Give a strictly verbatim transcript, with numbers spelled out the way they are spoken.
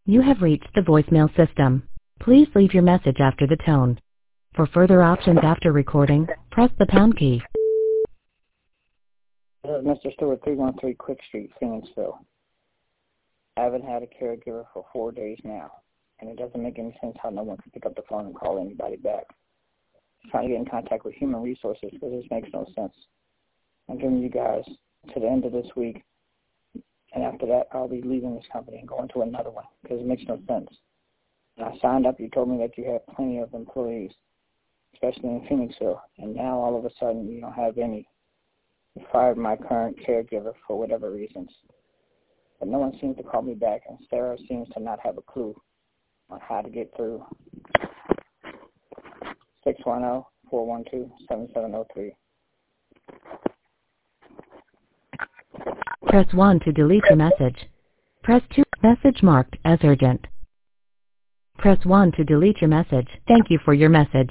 You have reached the voicemail system. Please leave your message after the tone. For further options after recording, press the pound key. This is Mister Stewart, three one three Quick Street, Phoenixville. I haven't had a caregiver for four days now, and it doesn't make any sense how no one can pick up the phone and call anybody back. I'm trying to get in contact with Human Resources because this makes no sense. I'm giving you guys to the end of this week, and after that, I'll be leaving this company and going to another one because it makes no sense. When I signed up, you told me that you had plenty of employees, especially in Phoenixville, and now all of a sudden you don't have any. You fired my current caregiver for whatever reasons. But no one seems to call me back, and Sarah seems to not have a clue on how to get through. six one zero, four one two, seven seven zero three. Press one to delete your message. Press two. Message marked as urgent. Press one to delete your message. Thank you for your message.